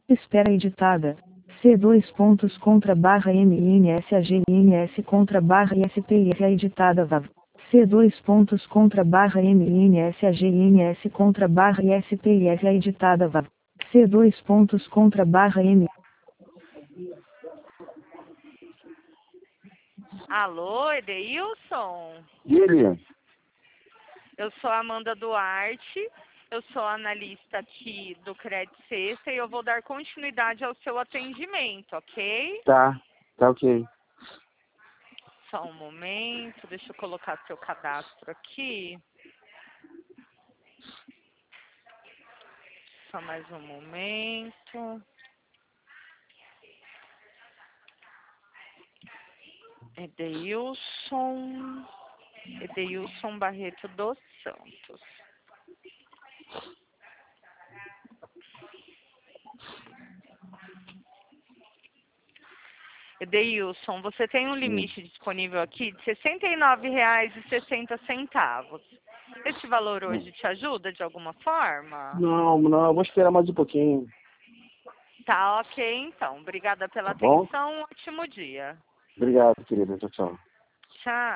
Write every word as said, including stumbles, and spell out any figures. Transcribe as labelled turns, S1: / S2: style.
S1: Espera editada. C dois pontos contra barra M N S A G N S contra barra I S P R editada V A V. C dois pontos contra barra M N S A G N S contra barra I S P R editada V A V. C dois pontos contra barra M.
S2: Alô, Edeilson?
S3: E ele?
S2: Eu sou a Amanda Duarte, eu sou analista aqui do Credit Sexta e eu vou dar continuidade ao seu atendimento, ok?
S3: Tá, tá ok.
S2: Só um momento, deixa eu colocar seu cadastro aqui. Só mais um momento. Edeilson, Edeilson Barreto dos Santos. Edeilson, você tem um limite disponível aqui de sessenta e nove reais e sessenta centavos. Esse valor hoje te ajuda de alguma forma?
S3: Não, não, eu vou esperar mais um pouquinho.
S2: Tá ok, então. Obrigada pela
S3: Tá bom?
S2: atenção. Um ótimo dia.
S3: Obrigado, querida. Tchau, tchau.
S2: Tchau.